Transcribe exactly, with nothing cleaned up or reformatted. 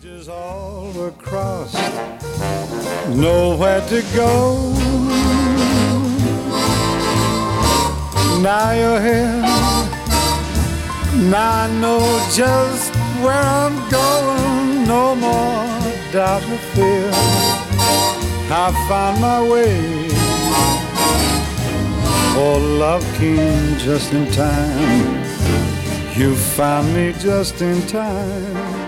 Bridges all were crossed, nowhere to go. Now you're here, now I know just where I'm going. No more doubt or fear, I found my way. Oh, love came just in time, you found me just in time.